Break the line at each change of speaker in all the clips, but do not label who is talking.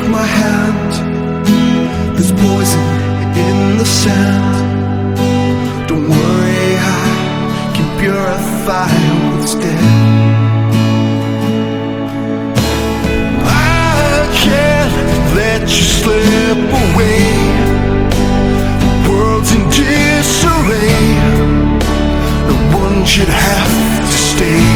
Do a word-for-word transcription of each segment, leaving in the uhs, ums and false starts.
my hand. There's poison in the sand. Don't worry, I can purify what's dead. I can't let you slip away. The world's in disarray. No one should have to stay.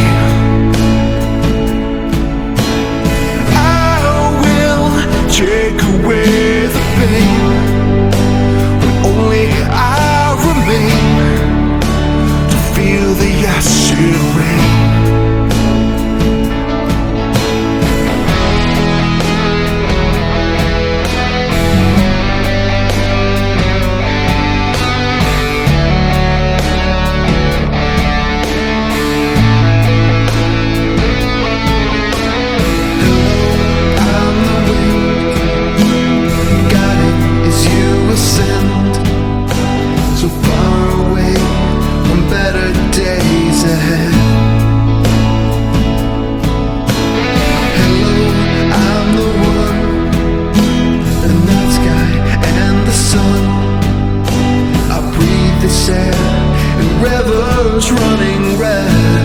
I will take away the pain when only I remain to feel the acid rain. And rivers running red.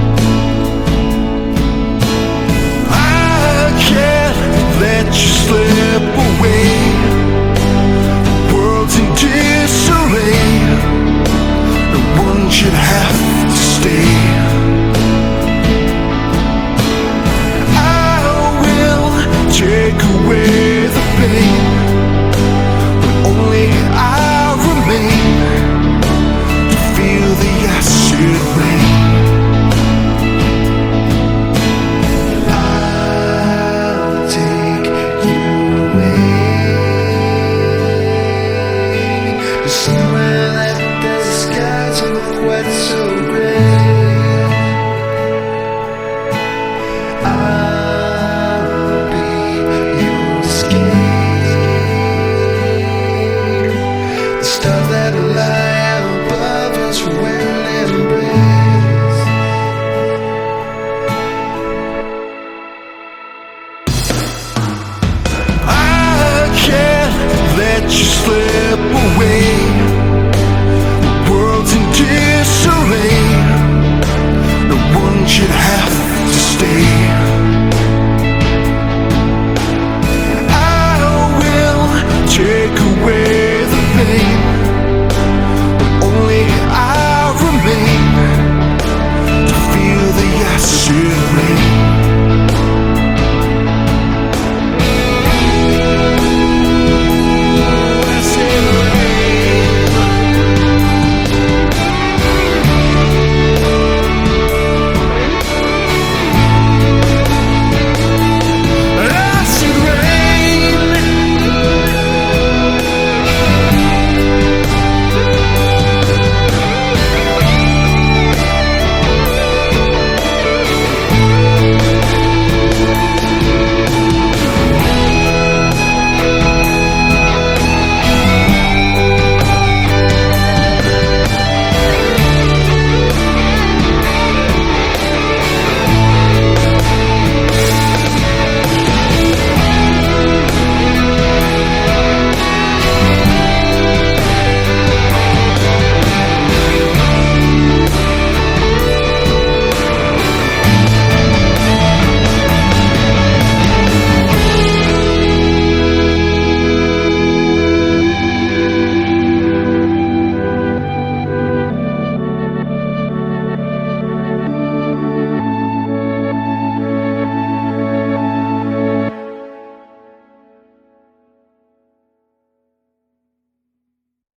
I can't let you slip away. The world's in disarray. No one should have to stay. I will take away the pain when only I remain. Feel the acid rain. I'll take you away to somewhere that the skies are not quite so gray. I'll be your escape, the stars that lie above us when embrace. I can't let you slip away. The world's in disarray. No one should have to stay.